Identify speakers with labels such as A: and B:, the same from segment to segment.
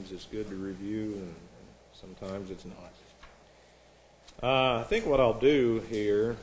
A: sometimes it's good to review, and sometimes it's not. I think what I'll do here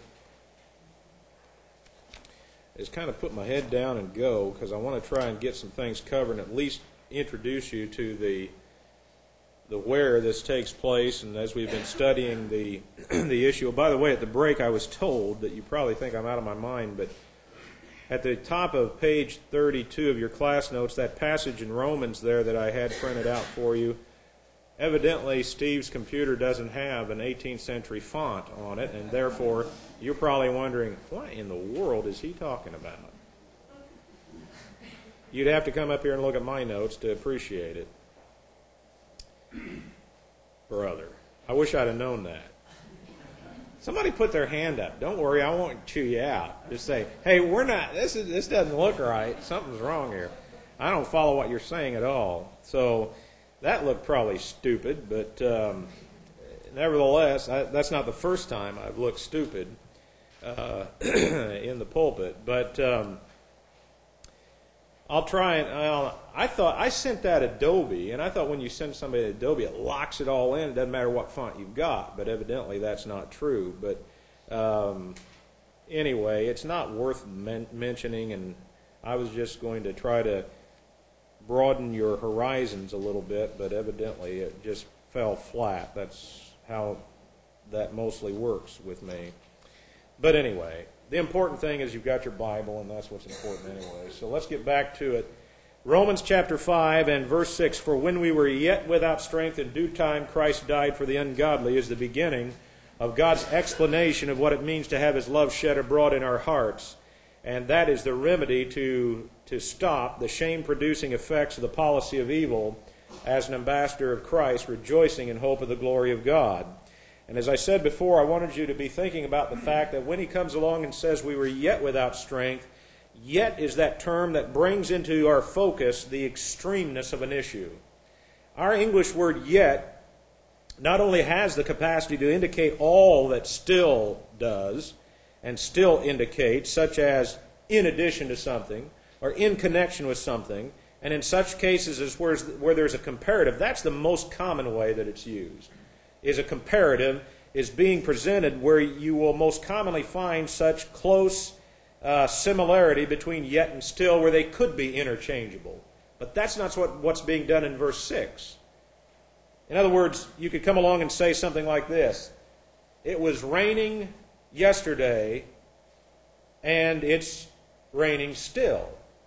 A: is kind of put my head down and go, because I want to try and get some things covered and at least introduce you to the where this takes place, and as we've been studying the issue. By the way, at the break I was told that you probably think I'm out of my mind, but at the top of page 32 of your class notes, that passage in Romans there that I had printed out for you, evidently Steve's computer doesn't have an 18th century font on it, and therefore you're probably wondering, what in the world is he talking about? You'd have to come up here and look at my notes to appreciate it. Brother, I wish I'd have known that. Somebody put their hand up. Don't worry, I won't chew you out. Just say, hey, this doesn't look right. Something's wrong here. I don't follow what you're saying at all. So that looked probably stupid, but nevertheless, that's not the first time I've looked stupid in the pulpit. But I'll try and I sent that Adobe, and I thought when you send somebody Adobe, it locks it all in. It doesn't matter what font you've got, but evidently that's not true. But anyway, it's not worth mentioning, and I was just going to try to broaden your horizons a little bit, but evidently it just fell flat. That's how that mostly works with me. But anyway, the important thing is you've got your Bible, and that's what's important anyway. So let's get back to it. Romans chapter 5 and verse 6, "For when we were yet without strength, in due time Christ died for the ungodly," is the beginning of God's explanation of what it means to have His love shed abroad in our hearts. And that is the remedy to stop the shame-producing effects of the policy of evil as an ambassador of Christ, rejoicing in hope of the glory of God. And as I said before, I wanted you to be thinking about the fact that when he comes along and says we were yet without strength, yet is that term that brings into our focus the extremeness of an issue. Our English word yet not only has the capacity to indicate all that still does and still indicates, such as in addition to something or in connection with something, and in such cases as where there's a comparative, that's the most common way that it's used, is a comparative is being presented where you will most commonly find such close similarity between yet and still where they could be interchangeable. But that's not what's being done in verse 6. In other words, you could come along and say something like this: it was raining yesterday and it's raining still.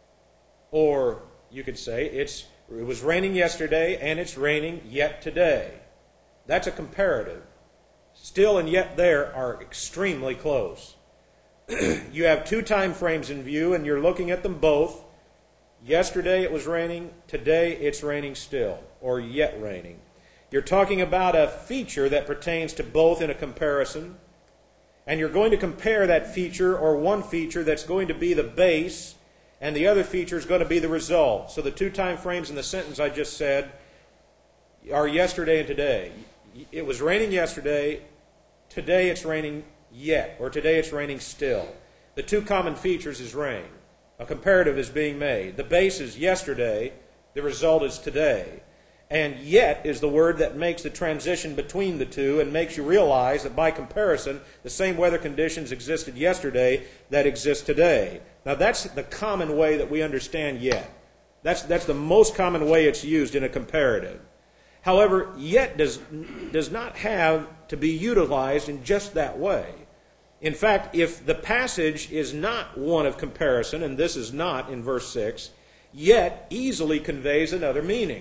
A: Or you could say it was raining yesterday and it's raining yet today. That's a comparative. Still and yet there are extremely close. You have two time frames in view, and you're looking at them both. Yesterday it was raining, today it's raining still, or yet raining. You're talking about a feature that pertains to both in a comparison, and you're going to compare that feature, or one feature that's going to be the base, and the other feature is going to be the result. So the two time frames in the sentence I just said are yesterday and today. It was raining yesterday, today it's raining yet, or today it's raining still. The two common features is rain. A comparative is being made. The base is yesterday, the result is today. And yet is the word that makes the transition between the two and makes you realize that by comparison, the same weather conditions existed yesterday that exist today. Now that's the common way that we understand yet. That's the most common way it's used in a comparative. However, yet does not have to be utilized in just that way. In fact, if the passage is not one of comparison, and this is not in verse 6, yet easily conveys another meaning.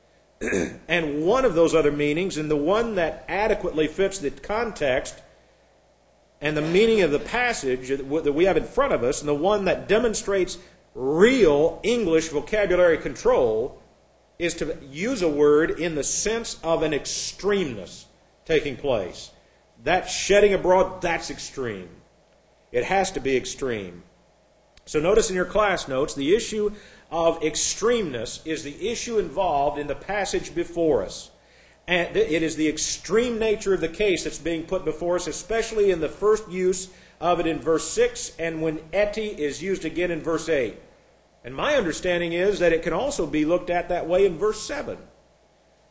A: And one of those other meanings, and the one that adequately fits the context and the meaning of the passage that we have in front of us, and the one that demonstrates real English vocabulary control, is to use a word in the sense of an extremeness taking place. That shedding abroad, that's extreme. It has to be extreme. So notice in your class notes, the issue of extremeness is the issue involved in the passage before us. And it is the extreme nature of the case that's being put before us, especially in the first use of it in verse 6 and when eti is used again in verse 8. And my understanding is that it can also be looked at that way in verse 7.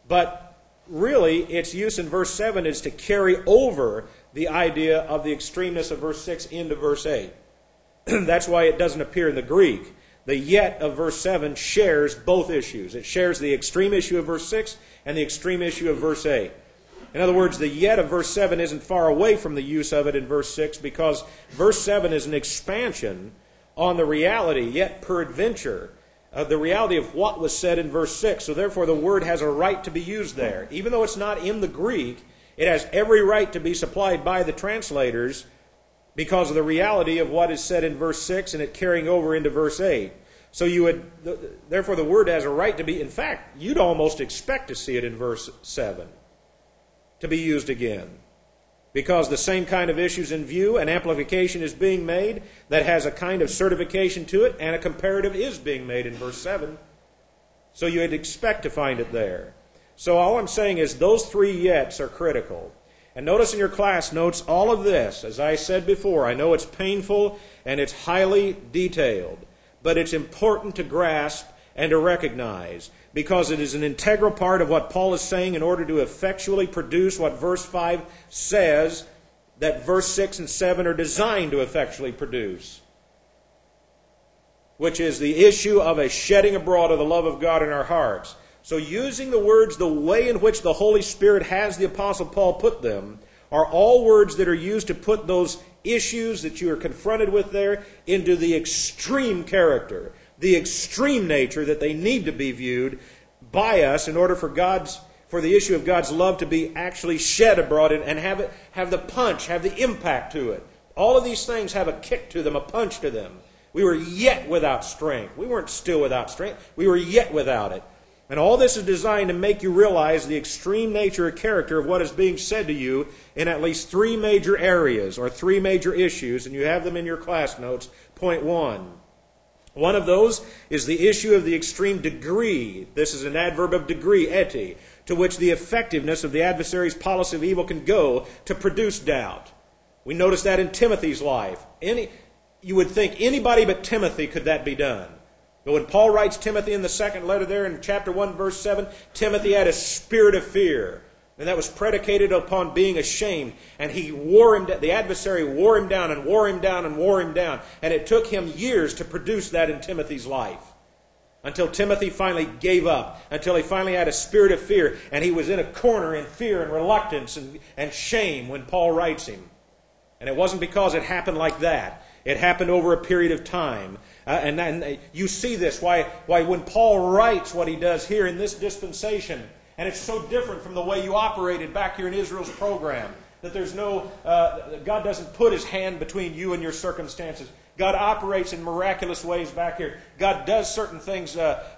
A: But really, its use in verse 7 is to carry over the idea of the extremeness of verse 6 into verse 8. That's why it doesn't appear in the Greek. The yet of verse 7 shares both issues. It shares the extreme issue of verse 6 and the extreme issue of verse 8. In other words, the yet of verse 7 isn't far away from the use of it in verse 6, because verse 7 is an expansion on the reality, yet peradventure, of the reality of what was said in verse 6. So therefore the word has a right to be used there. Even though it's not in the Greek, it has every right to be supplied by the translators because of the reality of what is said in verse 6 and it carrying over into verse 8. So therefore the word has a right to be, in fact, you'd almost expect to see it in verse 7 to be used again. Because the same kind of issues in view, an amplification is being made that has a kind of certification to it, and a comparative is being made in verse 7. So you'd expect to find it there. So all I'm saying is those three yets are critical. And notice in your class notes all of this. As I said before, I know it's painful and it's highly detailed, but it's important to grasp and to recognize, because it is an integral part of what Paul is saying in order to effectually produce what verse 5 says that verse 6 and 7 are designed to effectually produce, which is the issue of a shedding abroad of the love of God in our hearts. So using the words the way in which the Holy Spirit has the Apostle Paul put them are all words that are used to put those issues that you are confronted with there into the extreme character, the extreme nature that they need to be viewed by us in order for the issue of God's love to be actually shed abroad and have the punch, have the impact to it. All of these things have a kick to them, a punch to them. We were yet without strength. We weren't still without strength. We were yet without it. And all this is designed to make you realize the extreme nature or character of what is being said to you in at least three major areas or three major issues, and you have them in your class notes. Point 1. One of those is the issue of the extreme degree. This is an adverb of degree, eti, to which the effectiveness of the adversary's policy of evil can go to produce doubt. We notice that in Timothy's life. You would think anybody but Timothy could that be done. But when Paul writes Timothy in the second letter there in chapter 1, verse 7, Timothy had a spirit of fear. And that was predicated upon being ashamed. And the adversary wore him down and wore him down and wore him down. And it took him years to produce that in Timothy's life. Until Timothy finally gave up. Until he finally had a spirit of fear. And he was in a corner in fear and reluctance and shame when Paul writes him. And it wasn't because it happened like that. It happened over a period of time. And you see this, why when Paul writes what he does here in this dispensation, and it's so different from the way you operated back here in Israel's program, that there's God doesn't put His hand between you and your circumstances. God operates in miraculous ways back here. God does certain things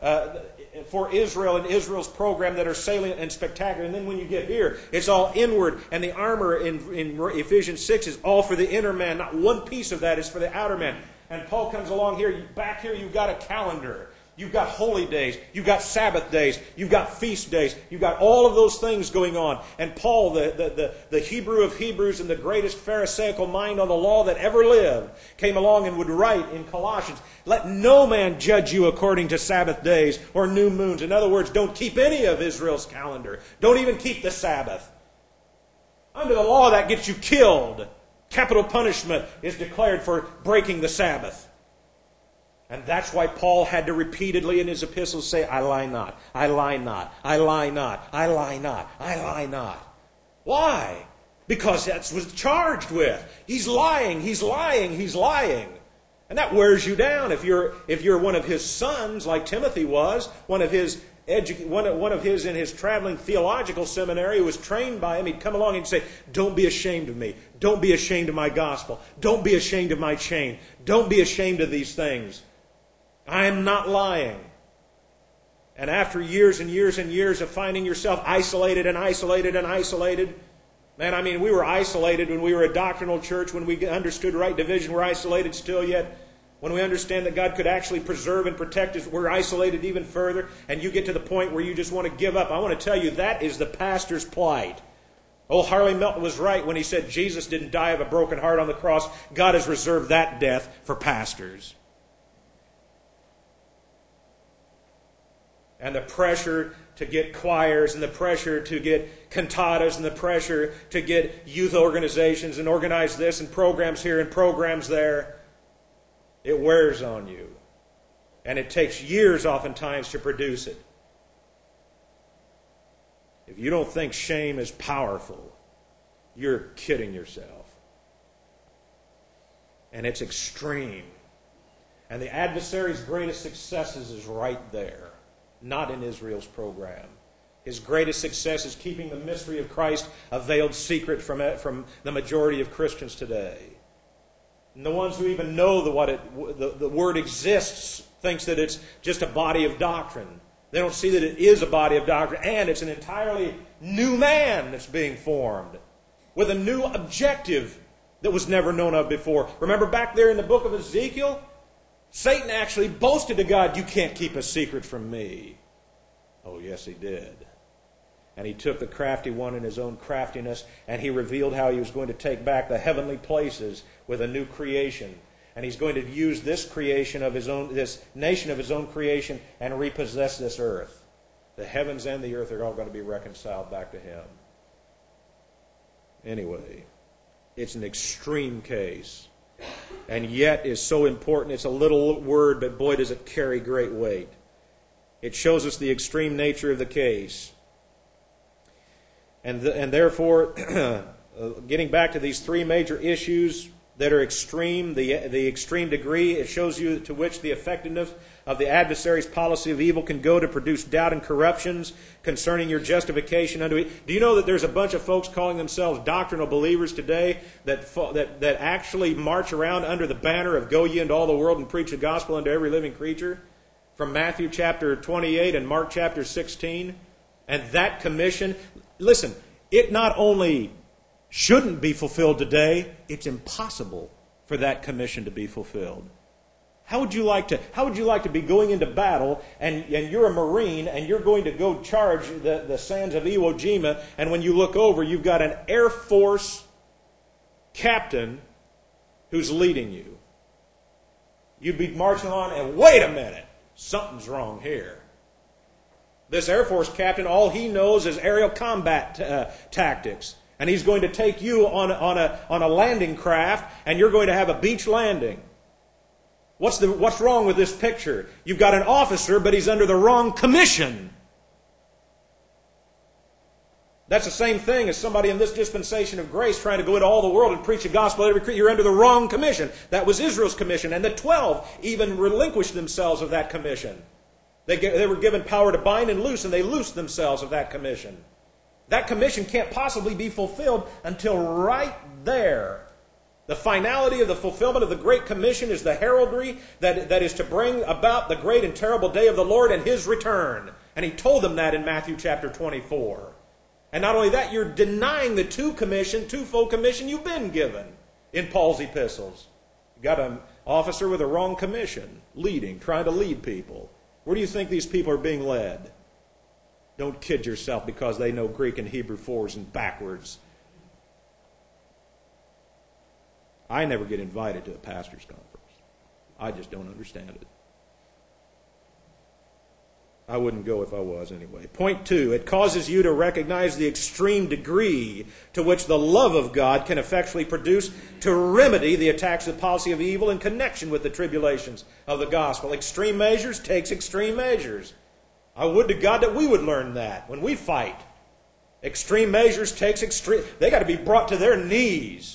A: for Israel and Israel's program that are salient and spectacular. And then when you get here, it's all inward. And the armor in Ephesians 6 is all for the inner man. Not one piece of that is for the outer man. And Paul comes along here. Back here you've got a calendar. You've got holy days. You've got Sabbath days. You've got feast days. You've got all of those things going on. And Paul, the Hebrew of Hebrews and the greatest Pharisaical mind on the law that ever lived, came along and would write in Colossians, let no man judge you according to Sabbath days or new moons. In other words, don't keep any of Israel's calendar. Don't even keep the Sabbath. Under the law, that gets you killed. Capital punishment is declared for breaking the Sabbath. And that's why Paul had to repeatedly in his epistles say, I lie not, I lie not, I lie not, I lie not, I lie not. Why? Because that's what he's charged with. He's lying, he's lying, he's lying. And that wears you down. If you're one of his sons, like Timothy was, one of his in his traveling theological seminary who was trained by him, he'd come along and say, don't be ashamed of me. Don't be ashamed of my gospel. Don't be ashamed of my chain. Don't be ashamed of these things. I am not lying. And after years and years and years of finding yourself isolated and isolated and isolated, man, I mean, we were isolated when we were a doctrinal church, when we understood right division, we're isolated still yet. When we understand that God could actually preserve and protect us, we're isolated even further. And you get to the point where you just want to give up. I want to tell you, that is the pastor's plight. Old Harley Melton was right when he said Jesus didn't die of a broken heart on the cross. God has reserved that death for pastors. And the pressure to get choirs and the pressure to get cantatas and the pressure to get youth organizations and organize this and programs here and programs there, it wears on you. And it takes years oftentimes to produce it. If you don't think shame is powerful, you're kidding yourself. And it's extreme. And the adversary's greatest successes is right there, not in Israel's program. His greatest success is keeping the mystery of Christ a veiled secret from the majority of Christians today. And the ones who even know the word exists thinks that it's just a body of doctrine. They don't see that it is a body of doctrine, and it's an entirely new man that's being formed with a new objective that was never known of before. Remember back there in the book of Ezekiel? Satan actually boasted to God, "You can't keep a secret from me." Oh, yes, he did. And he took the crafty one in his own craftiness, and he revealed how he was going to take back the heavenly places with a new creation. And he's going to use this creation of his own, this nation of his own creation, and repossess this earth. The heavens and the earth are all going to be reconciled back to him. Anyway, it's an extreme case. And yet is so important. It's a little word, but boy, does it carry great weight. It shows us the extreme nature of the case. And therefore, getting back to these three major issues that are extreme, the extreme degree, it shows you to which the effectiveness of the adversary's policy of evil can go to produce doubt and corruptions concerning your justification unto it. Do you know that there's a bunch of folks calling themselves doctrinal believers today that actually march around under the banner of "Go ye into all the world and preach the gospel unto every living creature"? From Matthew chapter 28 and Mark chapter 16. And that commission, listen, it not only shouldn't be fulfilled today, it's impossible for that commission to be fulfilled. How would you like to be going into battle and you're a Marine and you're going to go charge the sands of Iwo Jima, and when you look over, you've got an Air Force captain who's leading you? You'd be marching on and wait a minute, something's wrong here. This Air Force captain, all he knows is aerial combat tactics. And he's going to take you on a landing craft, and you're going to have a beach landing. What's wrong with this picture? You've got an officer, but he's under the wrong commission. That's the same thing as somebody in this dispensation of grace trying to go into all the world and preach the gospel to every creature. You're under the wrong commission. That was Israel's commission, and the 12 even relinquished themselves of that commission. They were given power to bind and loose, and they loosed themselves of that commission. That commission can't possibly be fulfilled until right there. The finality of the fulfillment of the Great Commission is the heraldry that is to bring about the great and terrible day of the Lord and His return. And He told them that in Matthew chapter 24. And not only that, you're denying the twofold commission you've been given in Paul's epistles. You've got an officer with a wrong commission, trying to lead people. Where do you think these people are being led? Don't kid yourself because they know Greek and Hebrew forwards and backwards. I never get invited to a pastor's conference. I just don't understand it. I wouldn't go if I was anyway. Point 2, it causes you to recognize the extreme degree to which the love of God can effectually produce to remedy the attacks of the policy of evil in connection with the tribulations of the gospel. Extreme measures takes extreme measures. I would to God that we would learn that when we fight. Extreme measures takes extreme. They got to be brought to their knees.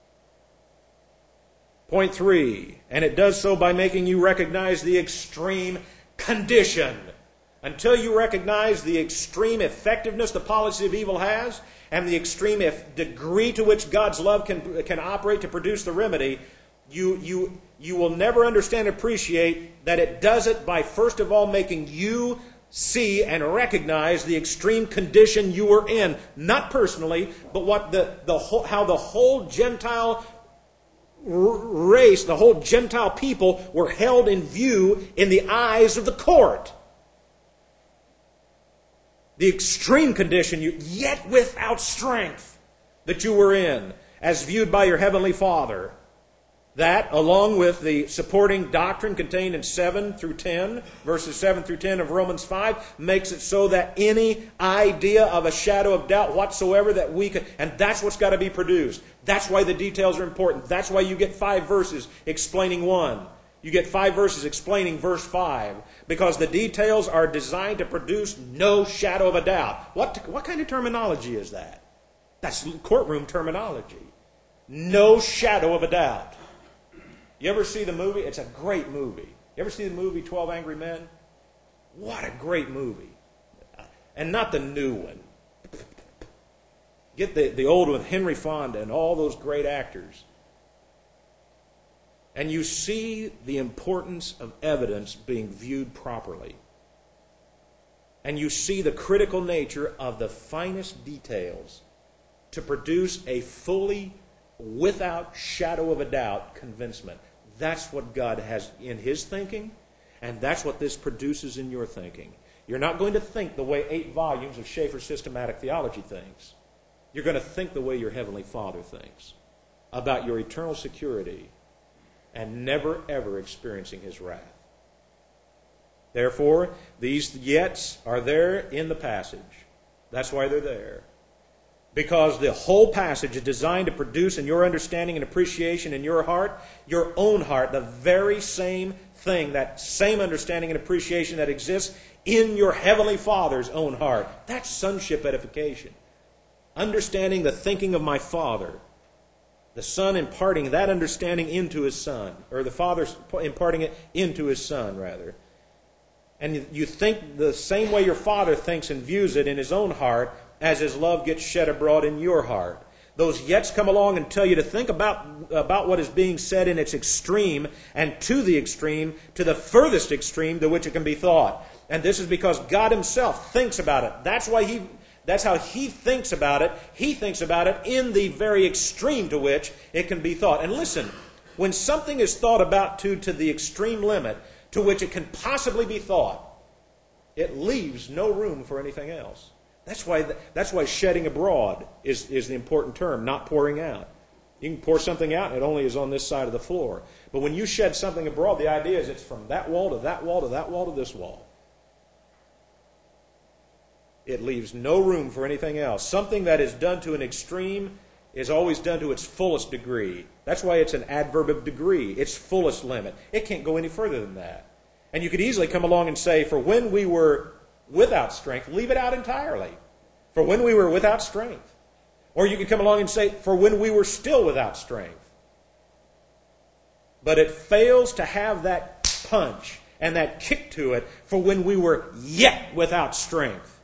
A: Point 3, and it does so by making you recognize the extreme condition. Until you recognize the extreme effectiveness the policy of evil has and the extreme degree to which God's love can operate to produce the remedy, you will never understand and appreciate that it does it by first of all making you see and recognize the extreme condition you were in, not personally, but what how the whole Gentile race, the whole Gentile people were held in view in the eyes of the court. The extreme condition, yet without strength, that you were in, as viewed by your Heavenly Father. That, along with the supporting doctrine contained in 7 through 10, verses 7 through 10 of Romans 5, makes it so that any idea of a shadow of doubt whatsoever that we can, and that's what's got to be produced. That's why the details are important. That's why you get 5 verses explaining 1. You get 5 verses explaining verse 5, because the details are designed to produce no shadow of a doubt. What kind of terminology is that? That's courtroom terminology. No shadow of a doubt. You ever see the movie? It's a great movie. You ever see the movie 12 Angry Men? What a great movie. And not the new one. Get the old one, Henry Fonda and all those great actors. And you see the importance of evidence being viewed properly. And you see the critical nature of the finest details to produce a fully, without shadow of a doubt, convincement. That's what God has in His thinking, and that's what this produces in your thinking. You're not going to think the way 8 volumes of Schaeffer's Systematic Theology thinks. You're going to think the way your Heavenly Father thinks about your eternal security and never, ever experiencing His wrath. Therefore, these yets are there in the passage. That's why they're there. Because the whole passage is designed to produce in your understanding and appreciation in your heart, your own heart, the very same thing, that same understanding and appreciation that exists in your Heavenly Father's own heart. That's sonship edification. Understanding the thinking of my Father. The Son imparting that understanding into His Son. Or the Father imparting it into His Son, rather. And you think the same way your Father thinks and views it in His own heart, as His love gets shed abroad in your heart. Those yets come along and tell you to think about what is being said in its extreme, and to the furthest extreme to which it can be thought. And this is because God Himself thinks about it. That's how He thinks about it. He thinks about it in the very extreme to which it can be thought. And listen, when something is thought about to the extreme limit to which it can possibly be thought, it leaves no room for anything else. That's why shedding abroad is the important term, not pouring out. You can pour something out and it only is on this side of the floor. But when you shed something abroad, the idea is it's from that wall to that wall to that wall to this wall. It leaves no room for anything else. Something that is done to an extreme is always done to its fullest degree. That's why it's an adverb of degree, its fullest limit. It can't go any further than that. And you could easily come along and say, for when we were without strength, leave it out entirely. For when we were without strength. Or you could come along and say, for when we were still without strength. But it fails to have that punch and that kick to it for when we were yet without strength.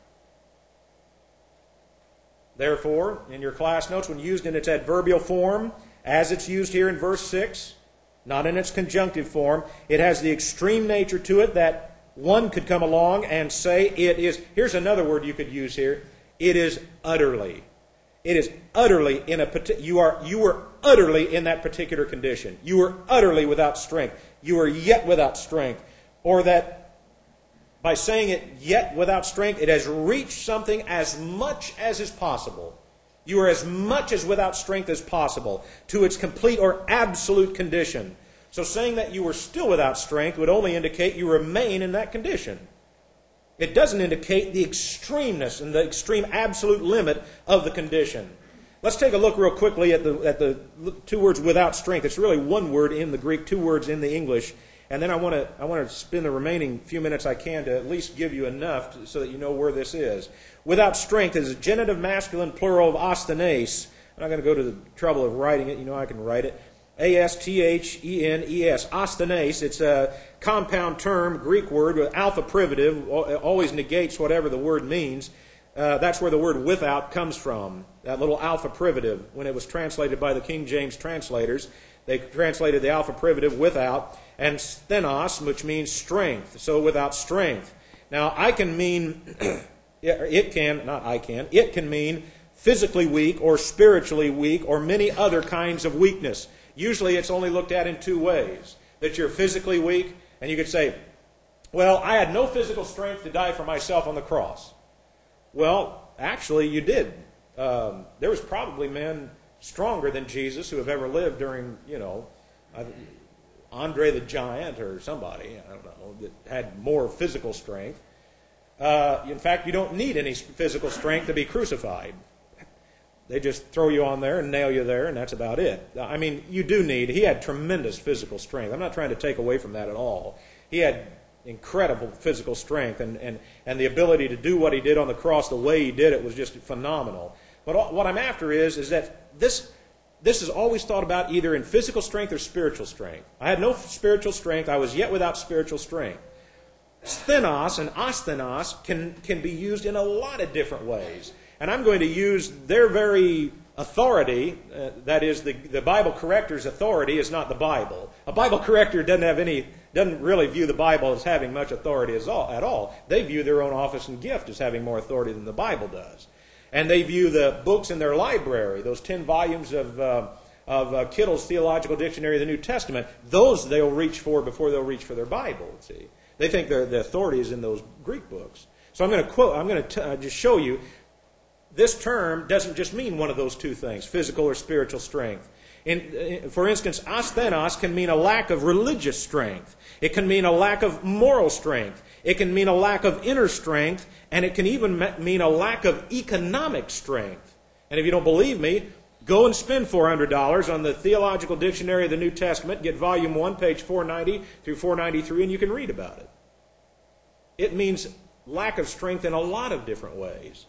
A: Therefore, in your class notes, when used in its adverbial form, as it's used here in verse 6, not in its conjunctive form, it has the extreme nature to it that one could come along and say it is, here's another word you could use here, it is utterly. It is utterly you were utterly in that particular condition. You were utterly without strength. You are yet without strength. Or that by saying it yet without strength, it has reached something as much as is possible. You are as much as without strength as possible to its complete or absolute condition. So saying that you were still without strength would only indicate you remain in that condition. It doesn't indicate the extremeness and the extreme absolute limit of the condition. Let's take a look real quickly at the 2 words without strength. It's really 1 word in the Greek, 2 words in the English. And then I want to spend the remaining few minutes I can to at least give you enough so that you know where this is. Without strength is a genitive masculine plural of asthenes. I'm not going to go to the trouble of writing it. You know I can write it. A-S-T-H-E-N-E-S. Asthenes. It's a compound term, Greek word, with alpha privative. Always negates whatever the word means. That's where the word without comes from. That little alpha privative. When it was translated by the King James translators, they translated the alpha privative without. And sthenos, which means strength. So without strength. Now, it can mean physically weak or spiritually weak or many other kinds of weakness. Usually it's only looked at in 2 ways. That you're physically weak, and you could say, well, I had no physical strength to die for myself on the cross. Well, actually you did. There was probably men stronger than Jesus who have ever lived during, Andre the Giant or somebody, I don't know, that had more physical strength. In fact, you don't need any physical strength to be crucified. They just throw you on there and nail you there, and that's about it. I mean, he had tremendous physical strength. I'm not trying to take away from that at all. He had incredible physical strength, and the ability to do what he did on the cross the way he did it was just phenomenal. But what I'm after is that this is always thought about either in physical strength or spiritual strength. I had no spiritual strength. I was yet without spiritual strength. Sthenos and asthenos can be used in a lot of different ways. And I'm going to use their very authority, that is, the Bible corrector's authority is not the Bible. A Bible corrector doesn't really view the Bible as having much authority at all. They view their own office and gift as having more authority than the Bible does. And they view the books in their library, those 10 volumes of Kittle's Theological Dictionary of the New Testament, those they'll reach for before they'll reach for their Bible. See, they think the authority is in those Greek books. So I'm going to just show you. This term doesn't just mean one of those two things, physical or spiritual strength. For instance, asthenos can mean a lack of religious strength. It can mean a lack of moral strength. It can mean a lack of inner strength. And it can even mean a lack of economic strength. And if you don't believe me, go and spend $400 on the Theological Dictionary of the New Testament, get volume 1, page 490 through 493, and you can read about it. It means lack of strength in a lot of different ways.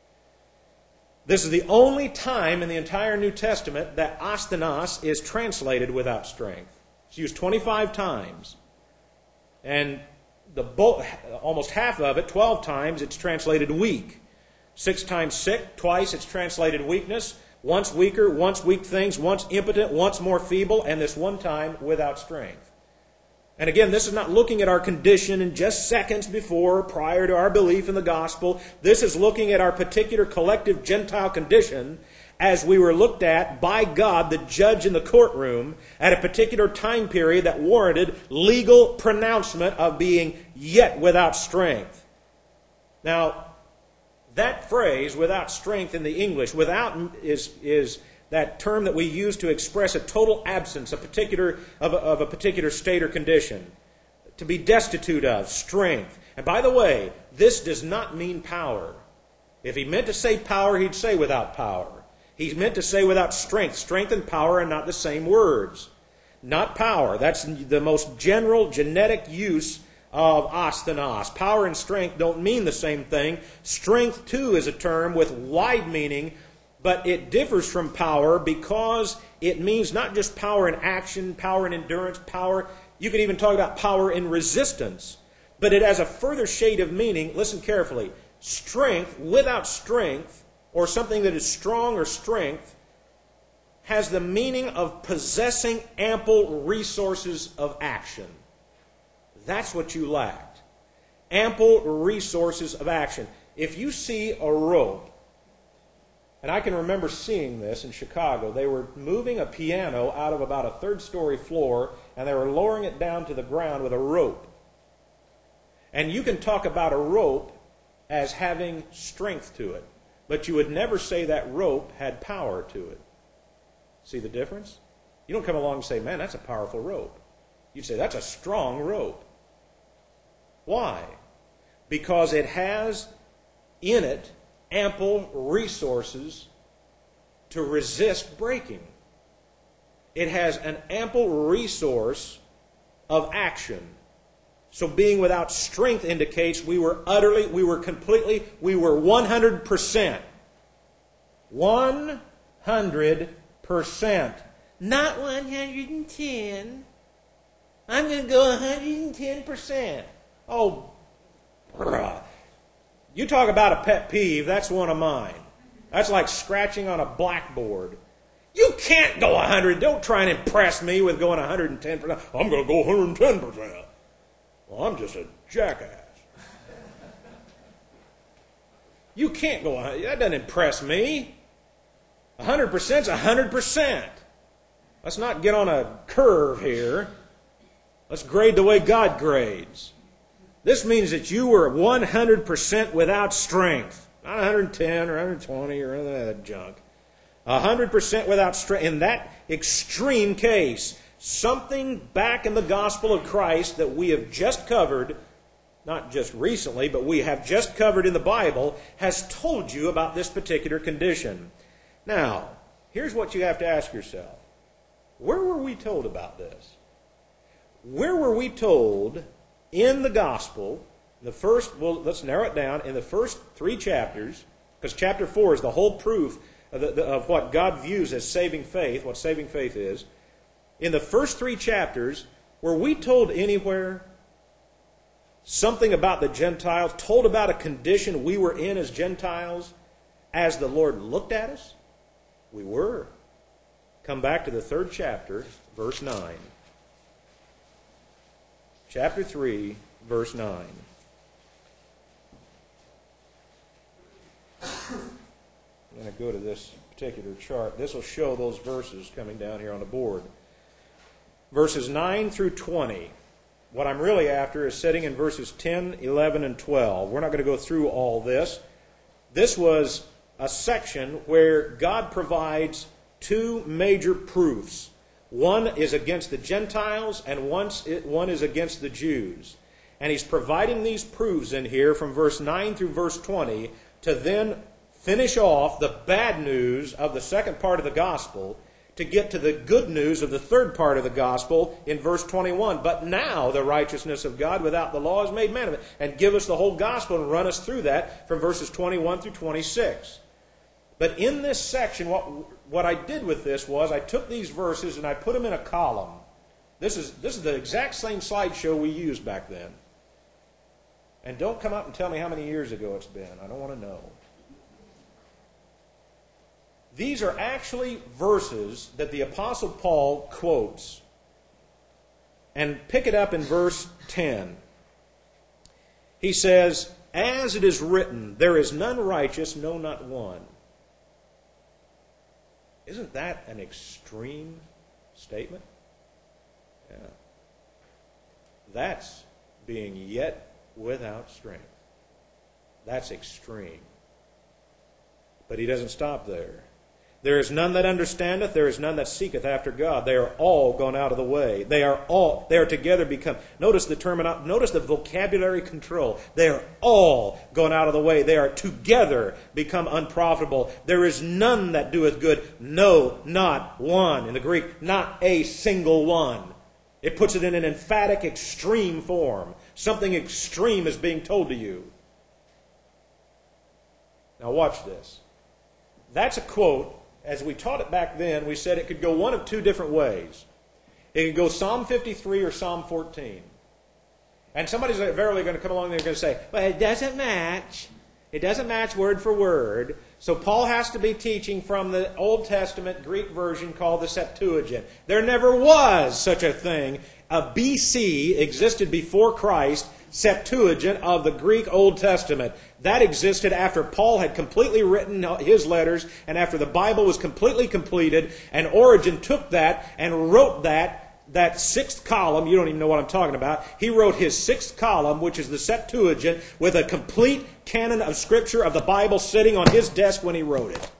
A: This is the only time in the entire New Testament that asthenos is translated without strength. It's used 25 times. And almost half of it, 12 times, it's translated weak. 6 times sick, twice it's translated weakness. Once weaker, once weak things, once impotent, once more feeble, and this one time without strength. And again, this is not looking at our condition in just seconds before, prior to our belief in the gospel. This is looking at our particular collective Gentile condition as we were looked at by God, the judge in the courtroom, at a particular time period that warranted legal pronouncement of being yet without strength. Now, that phrase, without strength in the English, without is that term that we use to express a total absence of a particular state or condition. To be destitute of strength. And by the way, this does not mean power. If he meant to say power, he'd say without power. He's meant to say without strength. Strength and power are not the same words. Not power. That's the most general genetic use of asthenos. Power and strength don't mean the same thing. Strength, too, is a term with wide meaning, but it differs from power because it means not just power in action, power in endurance, power. You could even talk about power in resistance. But it has a further shade of meaning. Listen carefully. Strength, without strength, or something that is strong or strength, has the meaning of possessing ample resources of action. That's what you lacked. Ample resources of action. If you see a rope, and I can remember seeing this in Chicago. They were moving a piano out of about a third-story floor, and they were lowering it down to the ground with a rope. And you can talk about a rope as having strength to it, but you would never say that rope had power to it. See the difference? You don't come along and say, man, that's a powerful rope. You'd say, that's a strong rope. Why? Because it has in it ample resources to resist breaking. It has an ample resource of action. So being without strength indicates we were 100%. Not 110. I'm going to go 110%. Oh, bruh. You talk about a pet peeve, that's one of mine. That's like scratching on a blackboard. You can't go 100. Don't try and impress me with going 110%. I'm going to go 110%. Well, I'm just a jackass. You can't go 100. That doesn't impress me. 100% is 100%. Let's not get on a curve here. Let's grade the way God grades. This means that you were 100% without strength. Not 110 or 120 or any of that junk. 100% without strength. In that extreme case, Something back in the gospel of Christ that we have just covered, not just recently, but we have just covered in the Bible, has told you about this particular condition. Now, here's what you have to ask yourself. Where were we told about this? Where were we told in the gospel, let's narrow it down, in the first 3 chapters, because chapter 4 is the whole proof of what God views as saving faith, what saving faith is. In the first 3 chapters, were we told anywhere something about the Gentiles, told about a condition we were in as Gentiles as the Lord looked at us? We were. Come back to the 3rd chapter, verse 9. Chapter 3, verse 9. I'm going to go to this particular chart. This will show those verses coming down here on the board. Verses 9 through 20. What I'm really after is sitting in verses 10, 11, and 12. We're not going to go through all this. This was a section where God provides 2 major proofs. One is against the Gentiles, and one is against the Jews. And he's providing these proofs in here from verse 9 through verse 20 to then finish off the bad news of the second part of the gospel to get to the good news of the third part of the gospel in verse 21. But now the righteousness of God without the law is made manifest. And give us the whole gospel and run us through that from verses 21 through 26. But in this section, what I did with this was I took these verses and I put them in a column. This is the exact same slideshow we used back then. And don't come up and tell me how many years ago it's been. I don't want to know. These are actually verses that the Apostle Paul quotes. And pick it up in verse 10. He says, "As it is written, there is none righteous, no, not one." Isn't that an extreme statement? Yeah. That's being yet without strength. That's extreme. But he doesn't stop there. "There is none that understandeth, there is none that seeketh after God. They are all gone out of the way. They are together become." Notice the vocabulary control. They are all gone out of the way. They are together become unprofitable. "There is none that doeth good, no, not one." In the Greek, not a single one. It puts it in an emphatic, extreme form. Something extreme is being told to you. Now watch this. That's a quote. As we taught it back then, we said it could go one of 2 different ways. It could go Psalm 53 or Psalm 14. And somebody's verily going to come along and they're going to say, "Well, it doesn't match. It doesn't match word for word. So Paul has to be teaching from the Old Testament Greek version called the Septuagint." There never was such a thing. A BC existed before Christ, Septuagint of the Greek Old Testament. That existed after Paul had completely written his letters and after the Bible was completely completed, and Origen took that and wrote that 6th column. You don't even know what I'm talking about. He wrote his 6th column, which is the Septuagint, with a complete canon of Scripture of the Bible sitting on his desk when he wrote it.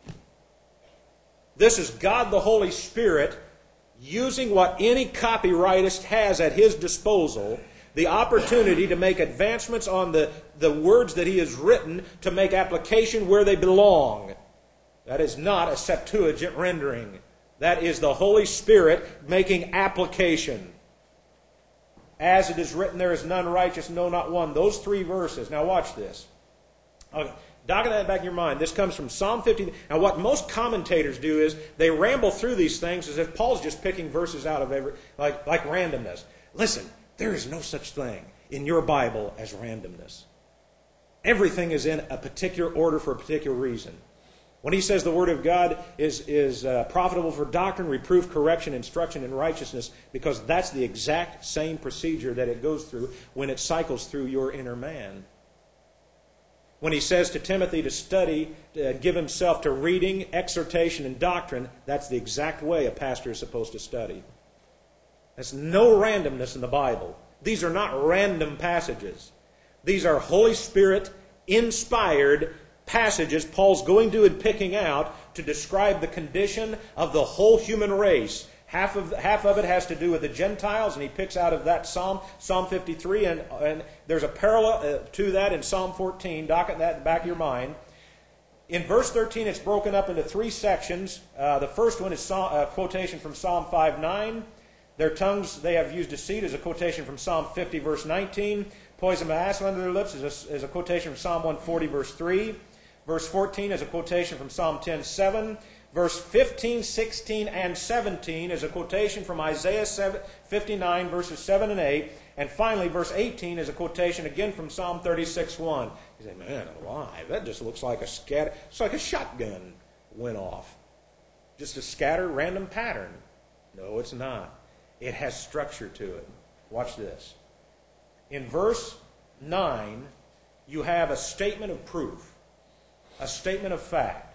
A: This is God the Holy Spirit using what any copyrightist has at his disposal, the opportunity to make advancements on the words that he has written to make application where they belong. That is not a Septuagint rendering. That is the Holy Spirit making application. "As it is written, there is none righteous, no, not one." Those 3 verses. Now watch this. Dogging that back in your mind. This comes from Psalm 50. Now what most commentators do is they ramble through these things as if Paul's just picking verses out of like randomness. Listen, there is no such thing in your Bible as randomness. Everything is in a particular order for a particular reason. When he says the Word of God is profitable for doctrine, reproof, correction, instruction in righteousness, because that's the exact same procedure that it goes through when it cycles through your inner man. When he says to Timothy to study, to give himself to reading, exhortation, and doctrine, that's the exact way a pastor is supposed to study. There's no randomness in the Bible. These are not random passages. These are Holy Spirit inspired passages Paul's going to and picking out to describe the condition of the whole human race. Half of it has to do with the Gentiles, and he picks out of that Psalm 53, and there's a parallel to that in Psalm 14. Docket that in the back of your mind. In verse 13, it's broken up into three sections. The first one is a quotation from Psalm 5:9. Their tongues they have used deceit is a quotation from Psalm 50, verse 19. Poison of asp under their lips is a quotation from Psalm 140, verse 3. Verse 14 is a quotation from Psalm 10:7. Verse 15, 16, and 17 is a quotation from Isaiah 59, verses 7 and 8. And finally, verse 18 is a quotation again from Psalm 36:1. You say, man alive, that just looks like a scatter. It's like a shotgun went off. Just a scatter random pattern. No, it's not. It has structure to it. Watch this. In verse 9, you have a statement of proof, a statement of fact.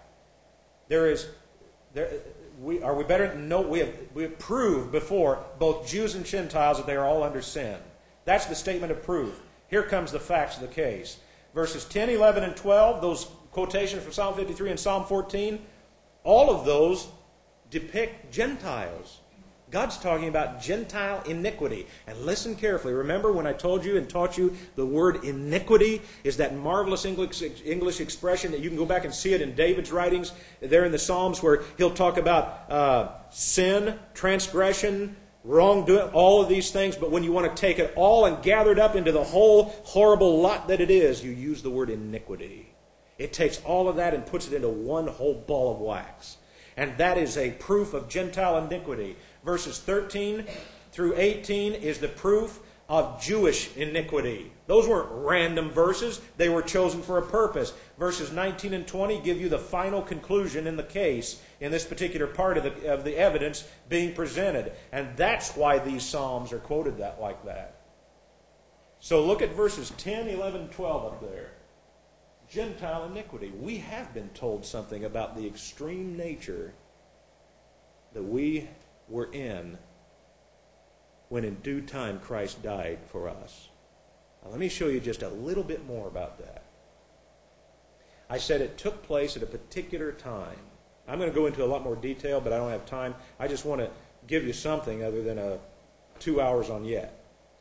A: We have proved before both Jews and Gentiles that they are all under sin. That's the statement of proof. Here comes the facts of the case. Verses 10, 11, and 12, those quotations from Psalm 53 and Psalm 14, all of those depict Gentiles. God's talking about Gentile iniquity. And listen carefully. Remember when I told you and taught you the word iniquity is that marvelous English expression that you can go back and see it in David's writings there in the Psalms where he'll talk about sin, transgression, wrongdoing, all of these things. But when you want to take it all and gather it up into the whole horrible lot that it is, you use the word iniquity. It takes all of that and puts it into one whole ball of wax. And that is a proof of Gentile iniquity. Verses 13 through 18 is the proof of Jewish iniquity. Those weren't random verses. They were chosen for a purpose. Verses 19 and 20 give you the final conclusion in the case in this particular part of the evidence being presented. And that's why these Psalms are quoted like that. So look at verses 10, 11, 12 up there. Gentile iniquity. We have been told something about the extreme nature that we were in when in due time Christ died for us. Now, let me show you just a little bit more about that. I said it took place at a particular time. I'm going to go into a lot more detail, but I don't have time. I just want to give you something other than 2 hours on yet.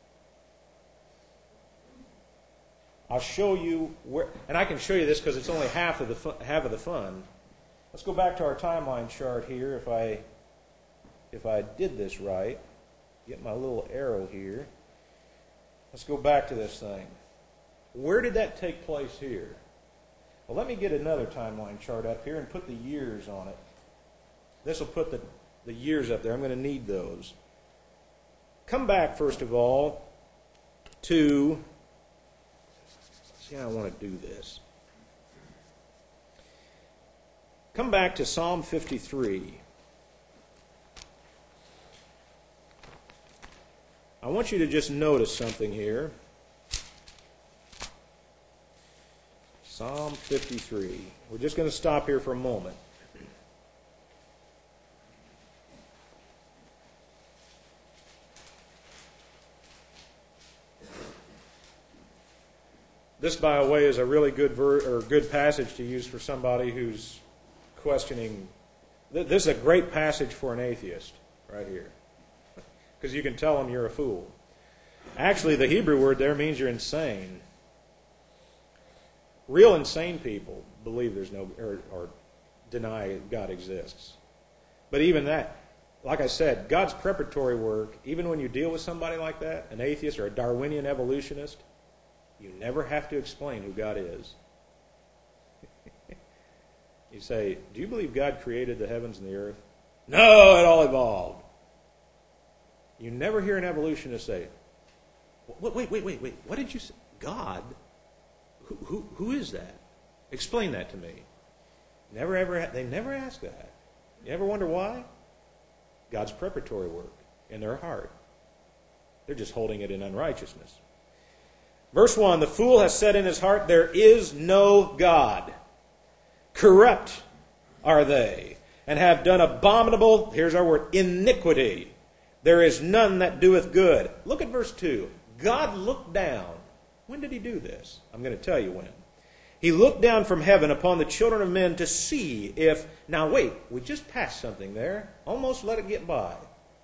A: I'll show you where, and I can show you this because it's only half of the fun. Let's go back to our timeline chart here. If I did this right, get my little arrow here. Let's go back to this thing. Where did that take place here? Well, let me get another timeline chart up here and put the years on it. This will put the years up there. I'm going to need those. Come back, first of all, to... See how I want to do this. Come back to Psalm 53. I want you to just notice something here. Psalm 53. We're just going to stop here for a moment. This, by the way, is a really good good passage to use for somebody who's questioning. This is a great passage for an atheist, right here, because you can tell them you're a fool. Actually, the Hebrew word there means you're insane. Real insane people believe there's no, or deny God exists. But even that, like I said, God's preparatory work, even when you deal with somebody like that, an atheist or a Darwinian evolutionist, you never have to explain who God is. You say, do you believe God created the heavens and the earth? No, it all evolved. You never hear an evolutionist say, wait, what did you say? God? Who is that? Explain that to me. They never ask that. You ever wonder why? God's preparatory work in their heart. They're just holding it in unrighteousness. Verse 1, the fool has said in his heart, there is no God. Corrupt are they, and have done abominable, here's our word, iniquity. There is none that doeth good. Look at verse 2. God looked down. When did he do this? I'm going to tell you when. He looked down from heaven upon the children of men to see if... Now wait, we just passed something there. Almost let it get by.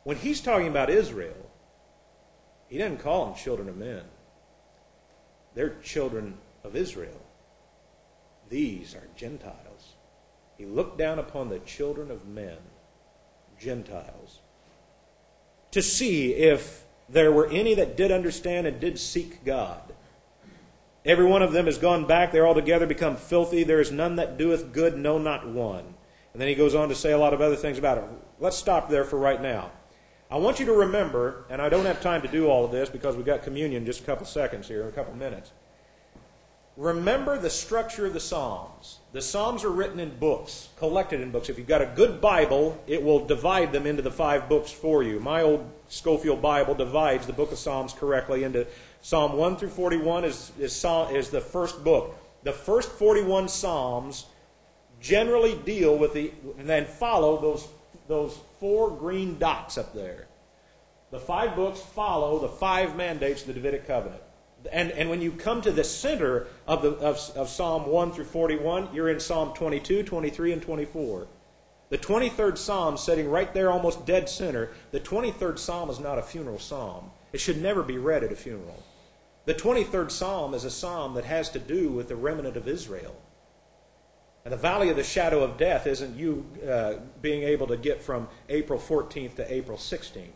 A: When he's talking about Israel, he doesn't call them children of men. They're children of Israel. These are Gentiles. He looked down upon the children of men, Gentiles, to see if there were any that did understand and did seek God. Every one of them is gone back. They're altogether become filthy. There is none that doeth good, no, not one. And then he goes on to say a lot of other things about it. Let's stop there for right now. I want you to remember, and I don't have time to do all of this because we've got communion in just a couple seconds here, a couple minutes. Remember the structure of the Psalms. The Psalms are written in books, collected in books. If you've got a good Bible, it will divide them into the 5 books for you. My old Schofield Bible divides the book of Psalms correctly into Psalm 1 through 41 is the first book. The first 41 Psalms generally deal with and then follow those 4 green dots up there. The 5 books follow the 5 mandates of the Davidic covenant. And when you come to the center of Psalm 1 through 41, you're in Psalm 22, 23, and 24. The 23rd Psalm, sitting right there almost dead center, the 23rd Psalm is not a funeral psalm. It should never be read at a funeral. The 23rd Psalm is a psalm that has to do with the remnant of Israel. And the valley of the shadow of death isn't you being able to get from April 14th to April 16th.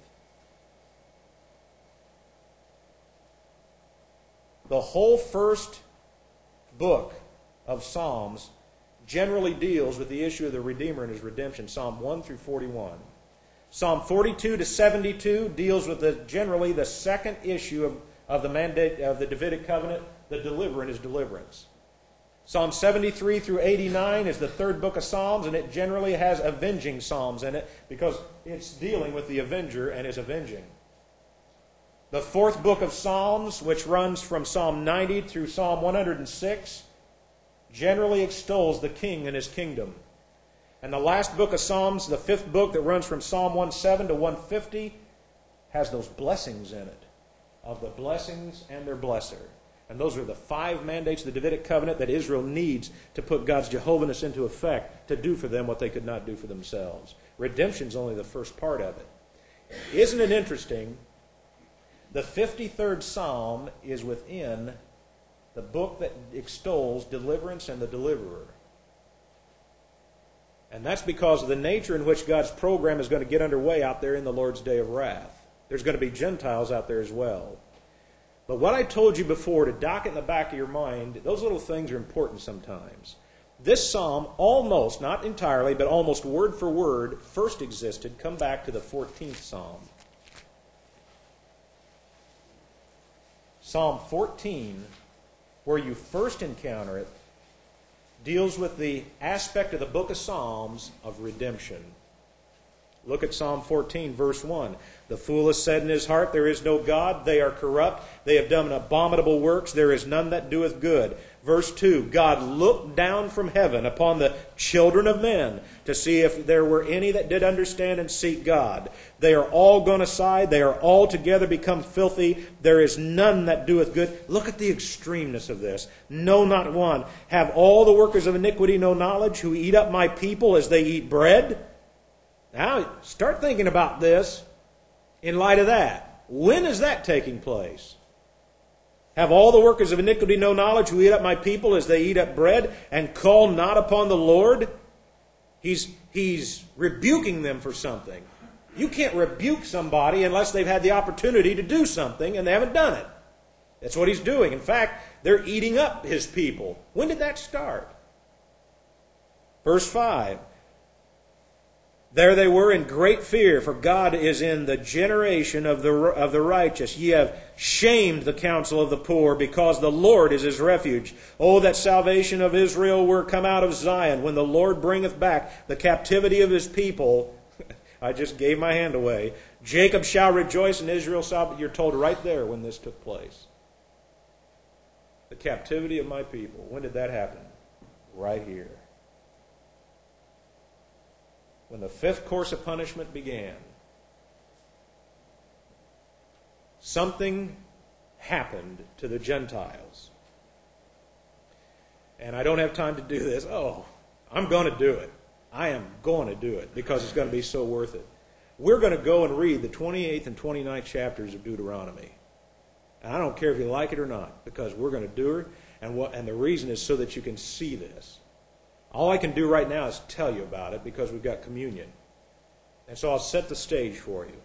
A: The whole first book of Psalms generally deals with the issue of the Redeemer and his redemption, Psalm 1 through 41. Psalm 42 to 72 deals with generally the second issue of the mandate of the Davidic covenant, the deliverer and his deliverance. Psalm 73 through 89 is the third book of Psalms, and it generally has avenging psalms in it because it's dealing with the avenger and his avenging. The fourth book of Psalms, which runs from Psalm 90 through Psalm 106, generally extols the king and his kingdom. And the last book of Psalms, the fifth book that runs from Psalm 107 to 150, has those blessings in it, of the blessings and their blesser. And those are the 5 mandates of the Davidic covenant that Israel needs to put God's Jehovahness into effect, to do for them what they could not do for themselves. Redemption's only the first part of it. Isn't it interesting? The 53rd Psalm is within the book that extols deliverance and the deliverer. And that's because of the nature in which God's program is going to get underway out there in the Lord's day of wrath. There's going to be Gentiles out there as well. But what I told you before, to dock it in the back of your mind, those little things are important sometimes. This psalm almost, not entirely, but almost word for word, first existed. Come back to the 14th Psalm. Psalm 14, where you first encounter it, deals with the aspect of the book of Psalms of redemption. Look at Psalm 14, verse 1. The fool has said in his heart, there is no God. They are corrupt. They have done abominable works. There is none that doeth good. Verse 2. God looked down from heaven upon the children of men to see if there were any that did understand and seek God. They are all gone aside. They are all together become filthy. There is none that doeth good. Look at the extremeness of this. No, not one. Have all the workers of iniquity no knowledge, who eat up my people as they eat bread? Now, start thinking about this in light of that. When is that taking place? Have all the workers of iniquity no knowledge, who eat up my people as they eat up bread, and call not upon the Lord? He's rebuking them for something. You can't rebuke somebody unless they've had the opportunity to do something, and they haven't done it. That's what he's doing. In fact, they're eating up his people. When did that start? Verse 5. There they were in great fear, for God is in the generation of the righteous. Ye have shamed the counsel of the poor, because the Lord is his refuge. Oh, that salvation of Israel were come out of Zion, when the Lord bringeth back the captivity of his people. I just gave my hand away. Jacob shall rejoice, and Israel shall. You're told right there when this took place. The captivity of my people. When did that happen? Right here. When the 5th course of punishment began, something happened to the Gentiles. And I don't have time to do this. I'm going to do it. I am going to do it because it's going to be so worth it. we're going to go and read the 28th and 29th chapters of Deuteronomy. And I don't care if you like it or not, because we're going to do it. And the reason is so that you can see this. All I can do right now is tell you about it because we've got communion. And so I'll set the stage for you.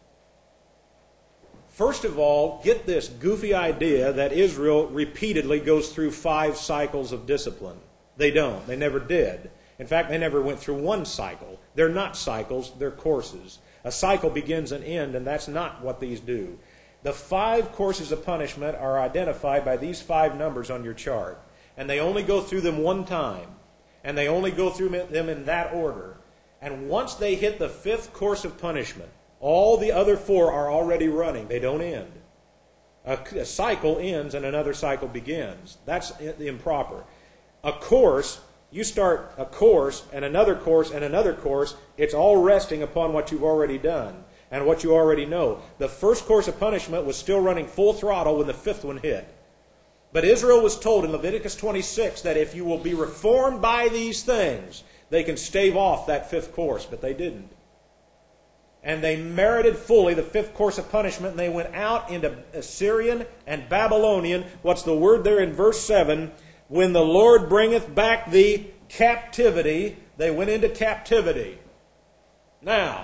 A: First of all, get this goofy idea that Israel repeatedly goes through 5 cycles of discipline. They don't. They never did. In fact, they never went through one cycle. They're not cycles, they're courses. A cycle begins and ends, and that's not what these do. The 5 courses of punishment are identified by these 5 numbers on your chart. And they only go through them one time. And they only go through them in that order. And once they hit the 5th course of punishment, all the other 4 are already running. They don't end. A cycle ends and another cycle begins. That's improper. A course, you start a course and another course and another course. It's all resting upon what you've already done and what you already know. The first course of punishment was still running full throttle when the 5th one hit. But Israel was told in Leviticus 26 that if you will be reformed by these things, they can stave off that 5th course, but they didn't. And they merited fully the 5th course of punishment, and they went out into Assyrian and Babylonian. What's the word there in verse 7? When the Lord bringeth back the captivity, they went into captivity. Now,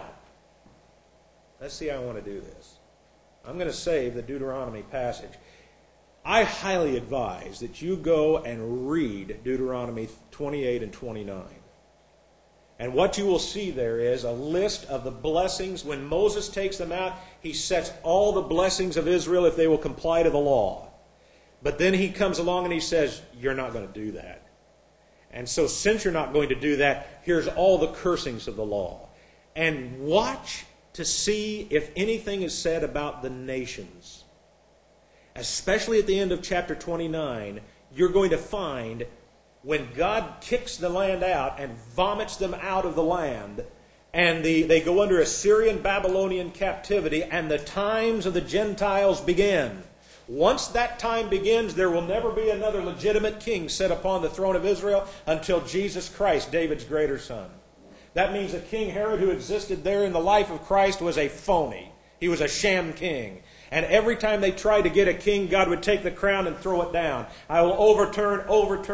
A: let's see how I want to do this. I'm going to save the Deuteronomy passage. I highly advise that you go and read Deuteronomy 28 and 29. And what you will see there is a list of the blessings. When Moses takes them out, he sets all the blessings of Israel if they will comply to the law. But then he comes along and he says, you're not going to do that. And so since you're not going to do that, here's all the cursings of the law. And watch to see if anything is said about the nations. Especially at the end of chapter 29, you're going to find when God kicks the land out and vomits them out of the land, and they go under Assyrian, Babylonian captivity, and the times of the Gentiles begin. Once that time begins, there will never be another legitimate king set upon the throne of Israel until Jesus Christ, David's greater son. That means that King Herod, who existed there in the life of Christ, was a phony. He was a sham king. And every time they tried to get a king, God would take the crown and throw it down. I will overturn,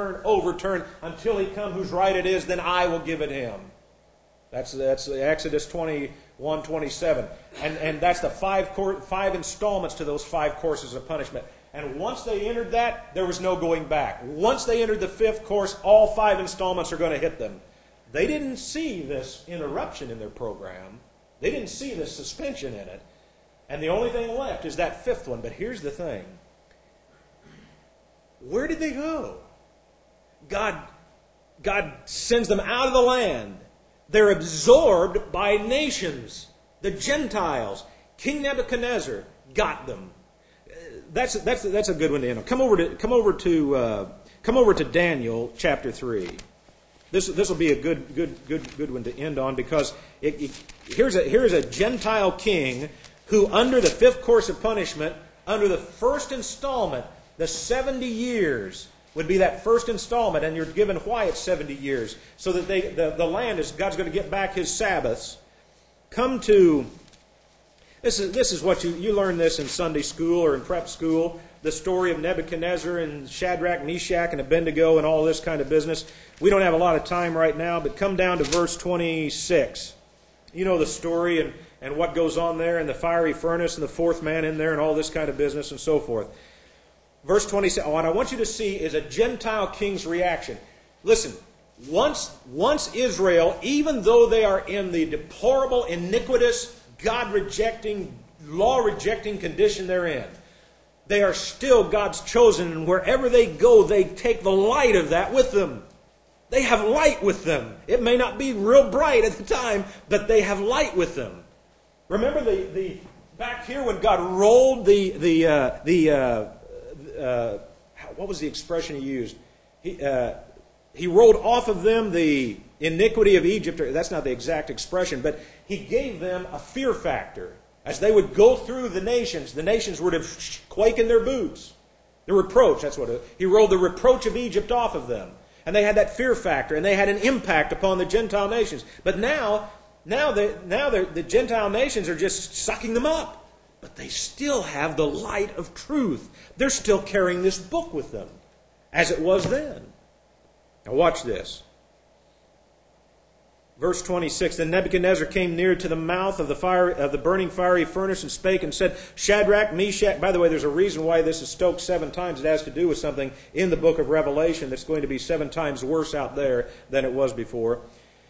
A: until he come whose right it is, then I will give it him. That's Exodus 21:27. And that's the 5 installments to those 5 courses of punishment. And once they entered that, there was no going back. Once they entered the 5th course, all 5 installments are going to hit them. They didn't see this interruption in their program. They didn't see this suspension in it. And the only thing left is that 5th one. But here's the thing. Where did they go? God sends them out of the land. They're absorbed by nations. The Gentiles. King Nebuchadnezzar got them. That's a good one to end on. Come over to Daniel chapter 3. This will be a good one to end on, because here's a Gentile king who, under the 5th course of punishment, under the first installment, the 70 years would be that first installment, and you're given why it's 70 years, so that the land is, God's going to get back his Sabbaths. Come to, this is what you learn this in Sunday school or in prep school, the story of Nebuchadnezzar and Shadrach, Meshach, and Abednego and all this kind of business. We don't have a lot of time right now, but come down to verse 26. You know the story and what goes on there, and the fiery furnace and the 4th man in there and all this kind of business and so forth. Verse 26, what I want you to see is a Gentile king's reaction. Listen, once Israel, even though they are in the deplorable, iniquitous, God-rejecting, law-rejecting condition they're in, they are still God's chosen, and wherever they go, they take the light of that with them. They have light with them. It may not be real bright at the time, but they have light with them. Remember the back here when God rolled what was the expression he used? He rolled off of them the iniquity of Egypt. That's not the exact expression, but he gave them a fear factor. As they would go through the nations would have quake in their boots. The reproach, that's what it is. He rolled the reproach of Egypt off of them. And they had that fear factor, and they had an impact upon the Gentile nations. But now, Now the Gentile nations are just sucking them up. But they still have the light of truth. They're still carrying this book with them, as it was then. Now watch this. Verse 26, Then Nebuchadnezzar came near to the mouth of the burning fiery furnace and spake and said, Shadrach, Meshach... By the way, there's a reason why this is stoked 7 times. It has to do with something in the book of Revelation that's going to be 7 times worse out there than it was before.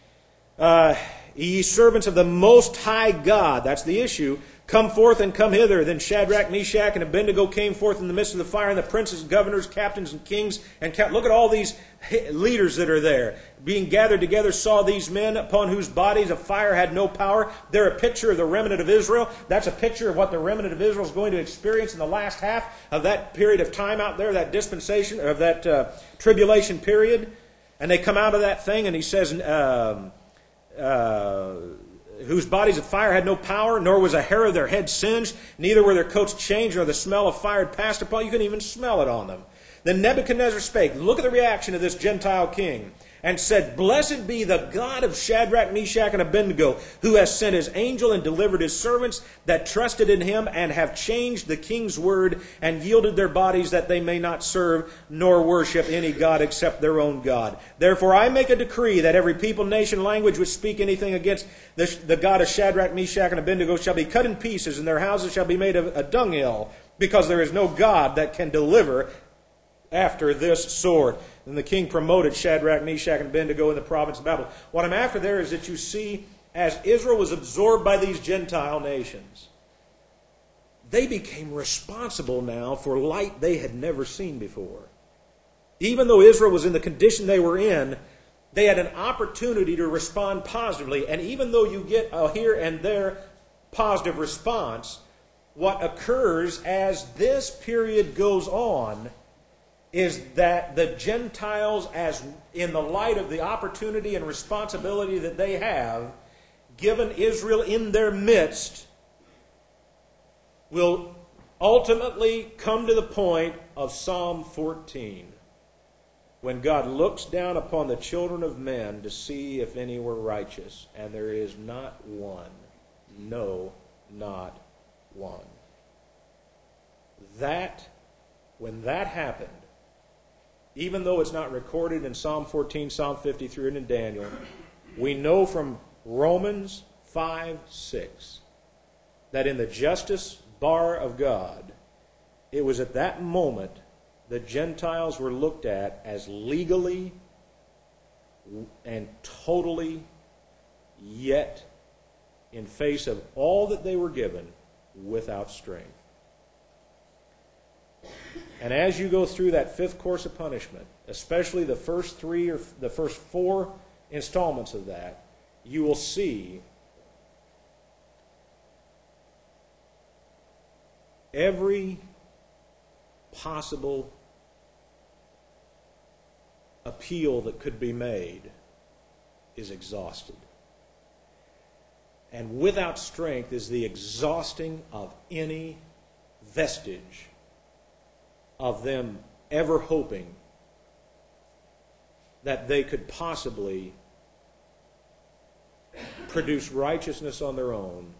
A: Ye servants of the Most High God, that's the issue, come forth and come hither. Then Shadrach, Meshach, and Abednego came forth in the midst of the fire, and the princes, governors, captains, and kings. And look at all these leaders that are there. Being gathered together, saw these men upon whose bodies a fire had no power. They're a picture of the remnant of Israel. That's a picture of what the remnant of Israel is going to experience in the last half of that period of time out there, that dispensation, of that tribulation period. And they come out of that thing, and he says... whose bodies of fire had no power, nor was a hair of their head singed, neither were their coats changed, nor the smell of fire had passed upon. You couldn't even smell it on them. Then Nebuchadnezzar spake. Look at the reaction of this Gentile king. And said, Blessed be the God of Shadrach, Meshach, and Abednego, who has sent his angel and delivered his servants that trusted in him, and have changed the king's word, and yielded their bodies that they may not serve nor worship any god except their own God. Therefore I make a decree that every people, nation, language which speak anything against the God of Shadrach, Meshach, and Abednego shall be cut in pieces, and their houses shall be made a dunghill, because there is no God that can deliver after this sword. And the king promoted Shadrach, Meshach, and Abednego in the province of Babylon. What I'm after there is that you see, as Israel was absorbed by these Gentile nations, they became responsible now for light they had never seen before. Even though Israel was in the condition they were in, they had an opportunity to respond positively. And even though you get a here and there positive response, what occurs as this period goes on is that the Gentiles, as in the light of the opportunity and responsibility that they have, given Israel in their midst, will ultimately come to the point of Psalm 14, when God looks down upon the children of men to see if any were righteous, and there is not one. No, not one. When that happened, even though it's not recorded in Psalm 14, Psalm 53, and in Daniel, we know from Romans 5:6 that in the justice bar of God, it was at that moment the Gentiles were looked at as legally and totally, yet in face of all that they were given, without strength. And as you go through that 5th course of punishment, especially the first 3 or the first 4 installments of that, you will see every possible appeal that could be made is exhausted. And without strength is the exhausting of any vestige of them ever hoping that they could possibly produce righteousness on their own.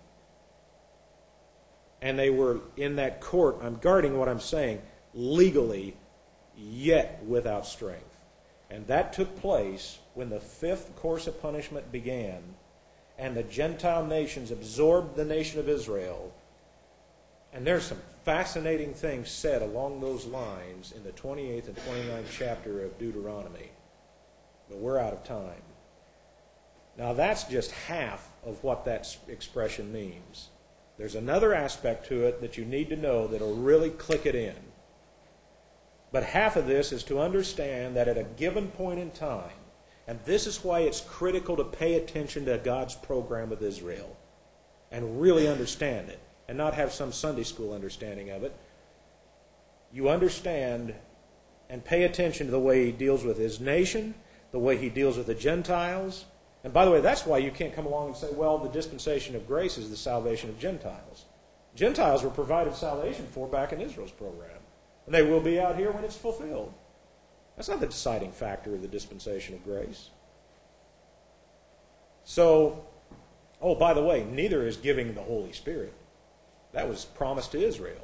A: And they were in that court, I'm guarding what I'm saying, legally, yet without strength. And that took place when the 5th course of punishment began, and the Gentile nations absorbed the nation of Israel. And there's some fascinating things said along those lines in the 28th and 29th chapter of Deuteronomy. But we're out of time. Now that's just half of what that expression means. There's another aspect to it that you need to know that will really click it in. But half of this is to understand that at a given point in time, and this is why it's critical to pay attention to God's program with Israel and really understand it, and not have some Sunday school understanding of it. You understand and pay attention to the way he deals with his nation, the way he deals with the Gentiles. And by the way, that's why you can't come along and say, well, the dispensation of grace is the salvation of Gentiles. Gentiles were provided salvation for back in Israel's program. And they will be out here when it's fulfilled. That's not the deciding factor of the dispensation of grace. So, Oh, by the way, neither is giving the Holy Spirit. That was promised to Israel.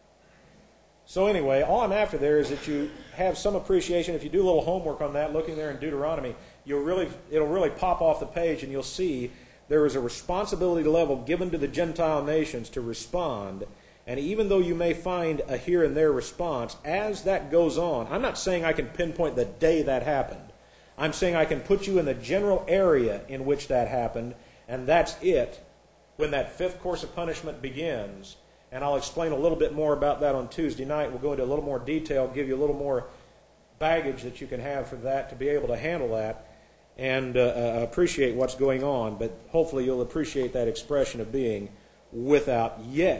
A: So anyway, all I'm after there is that you have some appreciation. If you do a little homework on that, looking there in Deuteronomy, it'll really pop off the page, and you'll see there is a responsibility level given to the Gentile nations to respond. And even though you may find a here and there response, as that goes on, I'm not saying I can pinpoint the day that happened. I'm saying I can put you in the general area in which that happened, and that's it when that fifth course of punishment begins. And I'll explain a little bit more about that on Tuesday night. We'll go into a little more detail, give you a little more baggage that you can have for that to be able to handle that and appreciate what's going on. But hopefully you'll appreciate that expression of being without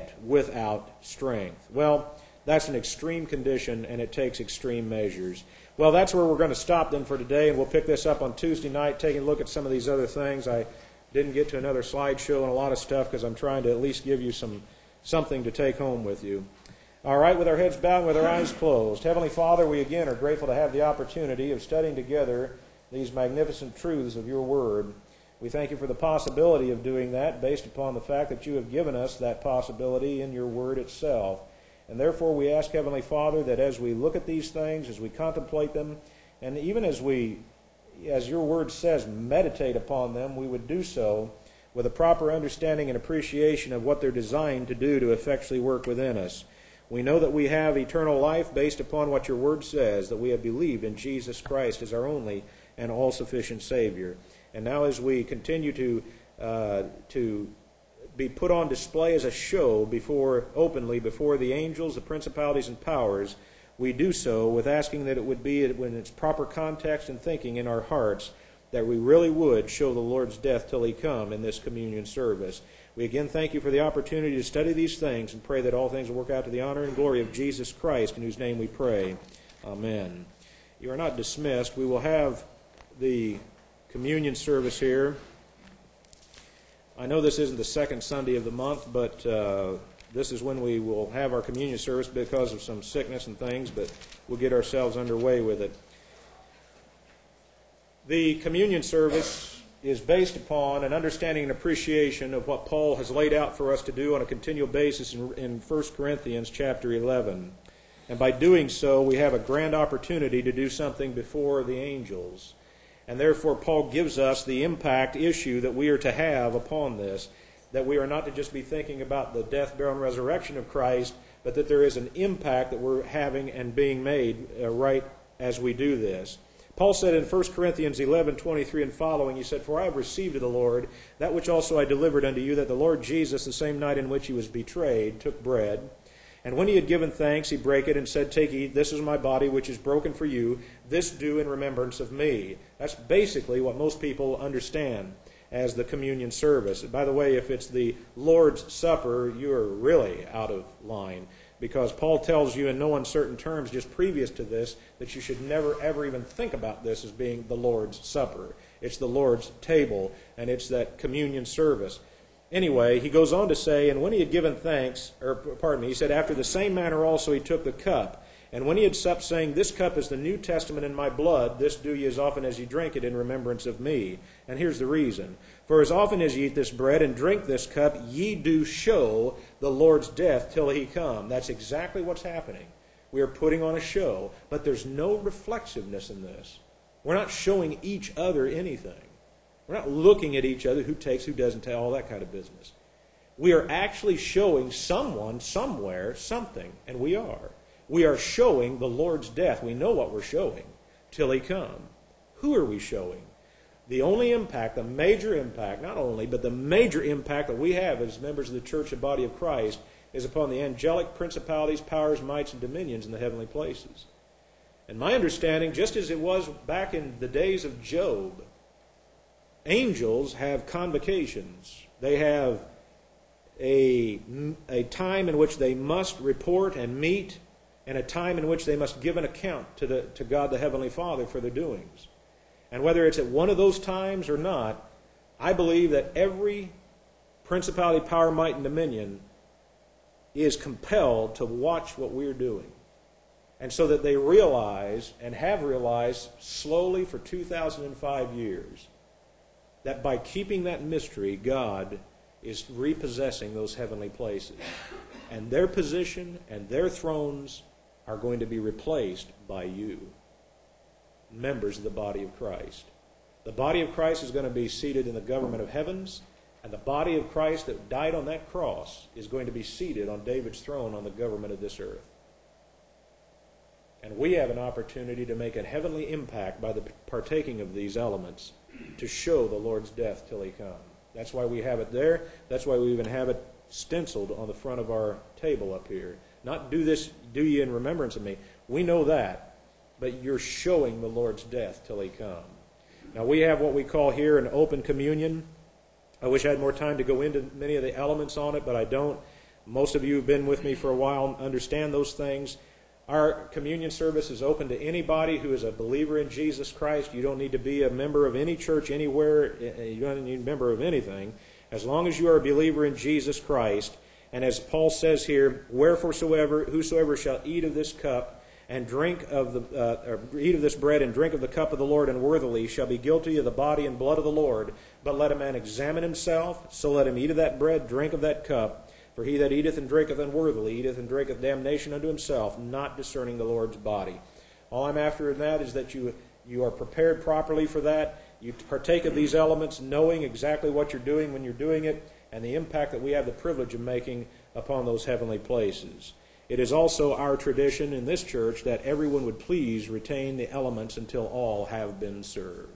A: strength. Well, that's an extreme condition, and it takes extreme measures. Well, that's where we're going to stop then for today, and we'll pick this up on Tuesday night, taking a look at some of these other things. I didn't get to another slideshow and a lot of stuff because I'm trying to at least give you something to take home with you. All right, with our heads bowed and with our eyes closed. Heavenly Father, we again are grateful to have the opportunity of studying together these magnificent truths of your Word. We thank you for the possibility of doing that based upon the fact that you have given us that possibility in your Word itself. And therefore we ask, Heavenly Father, that as we look at these things, as we contemplate them, and even as your Word says, meditate upon them, we would do so with a proper understanding and appreciation of what they're designed to do to effectually work within us. We know that we have eternal life based upon what your Word says, that we have believed in Jesus Christ as our only and all-sufficient Savior. And now as we continue to be put on display as a show openly before the angels, the principalities, and powers, we do so with asking that it would be in its proper context and thinking in our hearts that we really would show the Lord's death till He come in this communion service. We again thank you for the opportunity to study these things and pray that all things will work out to the honor and glory of Jesus Christ, in whose name we pray. Amen. You are not dismissed. We will have the communion service here. I know this isn't the second Sunday of the month, but this is when we will have our communion service because of some sickness and things, but we'll get ourselves underway with it. The communion service is based upon an understanding and appreciation of what Paul has laid out for us to do on a continual basis in 1 Corinthians chapter 11. And by doing so, we have a grand opportunity to do something before the angels. And therefore, Paul gives us the impact issue that we are to have upon this, that we are not to just be thinking about the death, burial, and resurrection of Christ, but that there is an impact that we're having and being made right as we do this. Paul said in 1 Corinthians 11:23 and following, he said, "For I have received of the Lord that which also I delivered unto you, that the Lord Jesus, the same night in which he was betrayed, took bread. And when he had given thanks, he brake it and said, Take, eat, this is my body which is broken for you. This do in remembrance of me." That's basically what most people understand as the communion service. By the way, if it's the Lord's Supper, you're really out of line, because Paul tells you in no uncertain terms just previous to this that you should never ever even think about this as being the Lord's Supper. It's the Lord's table, and it's that communion service. Anyway, he goes on to say, and when he had given thanks, he said, "After the same manner also he took the cup. And when he had supped, saying, This cup is the New Testament in my blood. This do ye as often as ye drink it in remembrance of me." And here's the reason. "For as often as ye eat this bread and drink this cup, ye do show the Lord's death till he come." That's exactly what's happening. We are putting on a show, but there's no reflexiveness in this. We're not showing each other anything. We're not looking at each other, who takes, who doesn't take, all that kind of business. We are actually showing someone, somewhere, something, and we are. We are showing the Lord's death. We know what we're showing, till he come. Who are we showing? The only impact, the major impact, not only, but the major impact that we have as members of the church and body of Christ is upon the angelic principalities, powers, mights, and dominions in the heavenly places. And my understanding, just as it was back in the days of Job, angels have convocations. They have a time in which they must report and meet, and a time in which they must give an account to God the Heavenly Father for their doings. And whether it's at one of those times or not, I believe that every principality, power, might, and dominion is compelled to watch what we're doing. And so that they realize, and have realized slowly for 2,005 years, that by keeping that mystery, God is repossessing those heavenly places. And their position and their thrones are going to be replaced by you, members of the body of Christ. The body of Christ is going to be seated in the government of heavens, and the body of Christ that died on that cross is going to be seated on David's throne on the government of this earth. And we have an opportunity to make a heavenly impact by the partaking of these elements to show the Lord's death till he come. That's why we have it there. That's why we even have it stenciled on the front of our table up here. Not do this, do ye in remembrance of me. We know that, but you're showing the Lord's death till he come. Now we have what we call here an open communion. I wish I had more time to go into many of the elements on it, but I don't. Most of you who've been with me for a while understand those things. Our communion service is open to anybody who is a believer in Jesus Christ. You don't need to be a member of any church anywhere. You don't need to be a member of anything. As long as you are a believer in Jesus Christ, and as Paul says here, wherefore whosoever shall eat of this cup and drink of eat of this bread and drink of the cup of the Lord unworthily shall be guilty of the body and blood of the Lord. But let a man examine himself, so let him eat of that bread, drink of that cup. For he that eateth and drinketh unworthily eateth and drinketh damnation unto himself, not discerning the Lord's body. All I'm after in that is that you are prepared properly for that. You partake of these elements knowing exactly what you're doing when you're doing it, and the impact that we have the privilege of making upon those heavenly places. It is also our tradition in this church that everyone would please retain the elements until all have been served.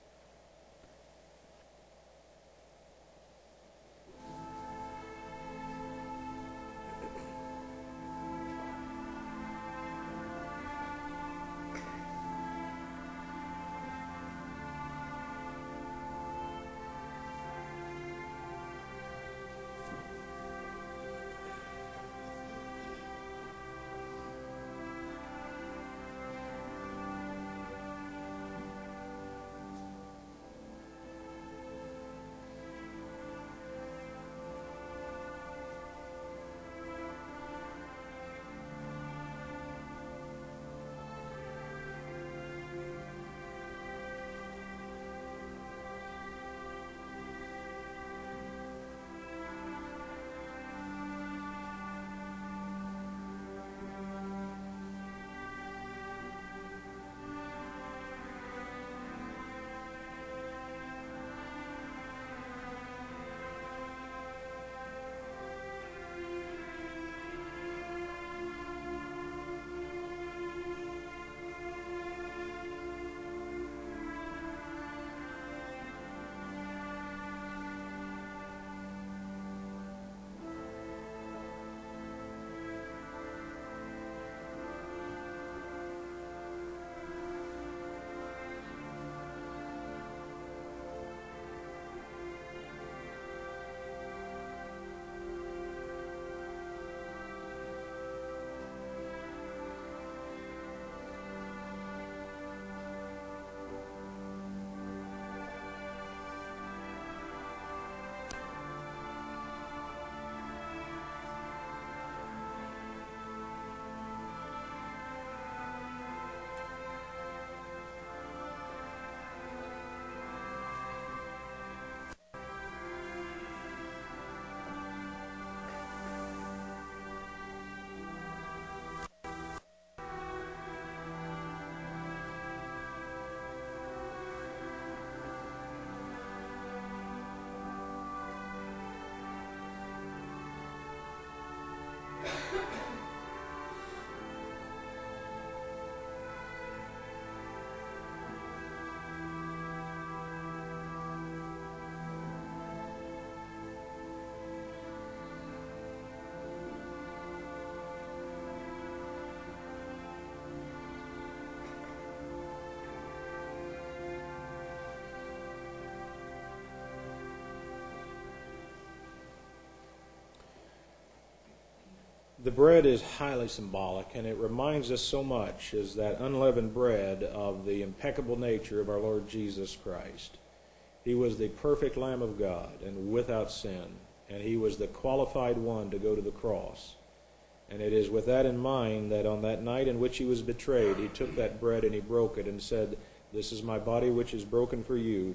A: The bread is highly symbolic, and it reminds us so much as that unleavened bread of the impeccable nature of our Lord Jesus Christ. He was the perfect Lamb of God and without sin, and he was the qualified one to go to the cross. And it is with that in mind that on that night in which he was betrayed, he took that bread and he broke it and said, "This is my body which is broken for you.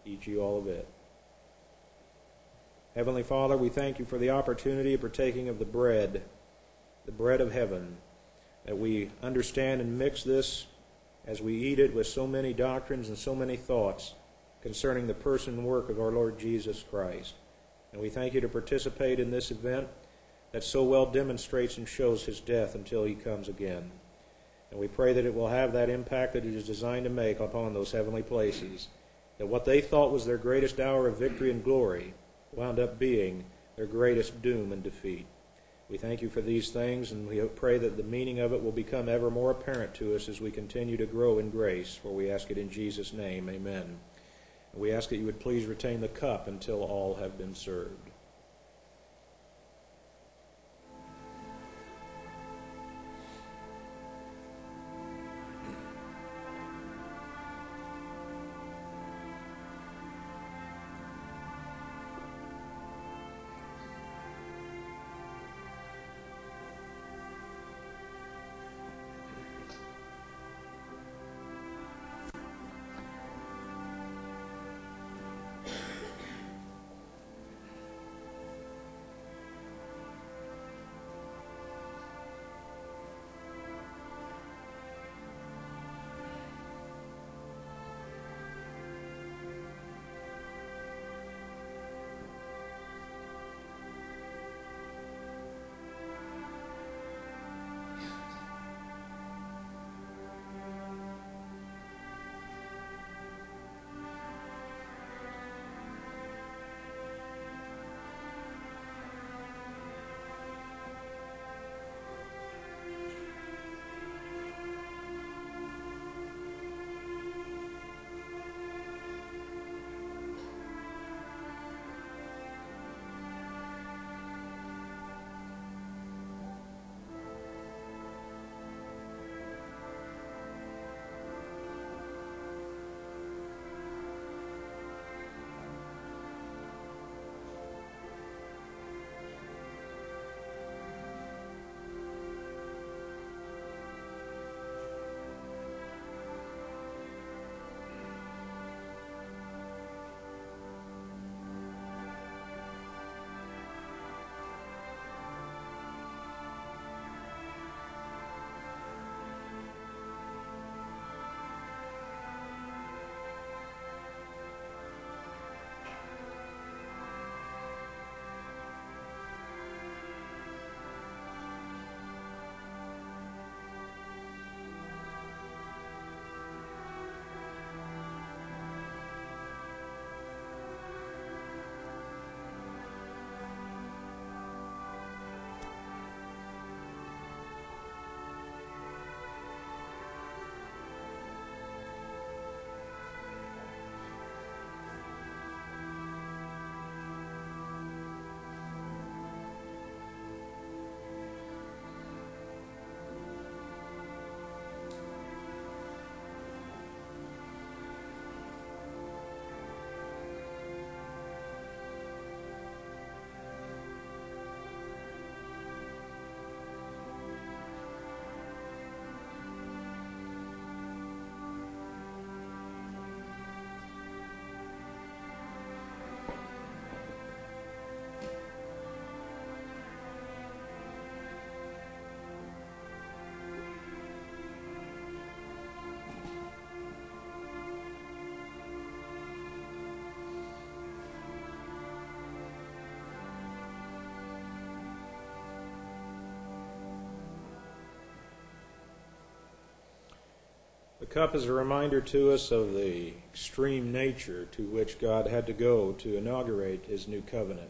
A: Eat ye all of it. Heavenly Father, we thank you for the opportunity of partaking of the bread of heaven, that we understand and mix this as we eat it with so many doctrines and so many thoughts concerning the person and work of our Lord Jesus Christ. And we thank you to participate in this event that so well demonstrates and shows his death until he comes again. And we pray that it will have that impact that it is designed to make upon those heavenly places, that what they thought was their greatest hour of victory and glory wound up being their greatest doom and defeat. We thank you for these things, and we pray that the meaning of it will become ever more apparent to us as we continue to grow in grace, for we ask it in Jesus' name. Amen. And we ask that you would please retain the cup until all have been served. The cup is a reminder to us of the extreme nature to which God had to go to inaugurate his new covenant.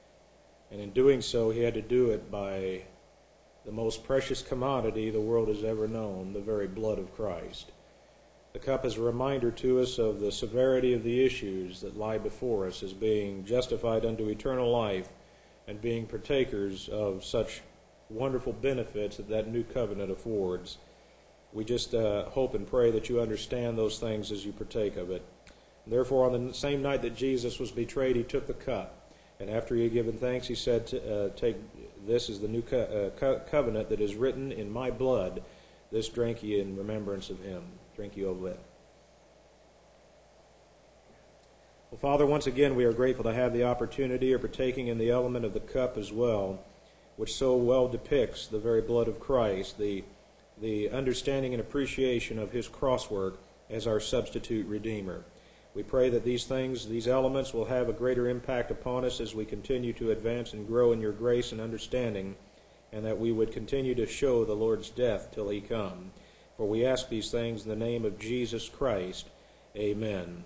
A: And in doing so, he had to do it by the most precious commodity the world has ever known, the very blood of Christ. The cup is a reminder to us of the severity of the issues that lie before us as being justified unto eternal life and being partakers of such wonderful benefits that that new covenant affords. We just hope and pray that you understand those things as you partake of it. Therefore, on the same night that Jesus was betrayed, he took the cup. And after he had given thanks, he said, "Take this is the new covenant that is written in my blood. This drink ye in remembrance of him." Drink ye of it. Well, Father, once again we are grateful to have the opportunity of partaking in the element of the cup as well, which so well depicts the very blood of Christ, the understanding and appreciation of his crosswork as our substitute Redeemer. We pray that these things, these elements, will have a greater impact upon us as we continue to advance and grow in your grace and understanding, and that we would continue to show the Lord's death till he come. For we ask these things in the name of Jesus Christ. Amen.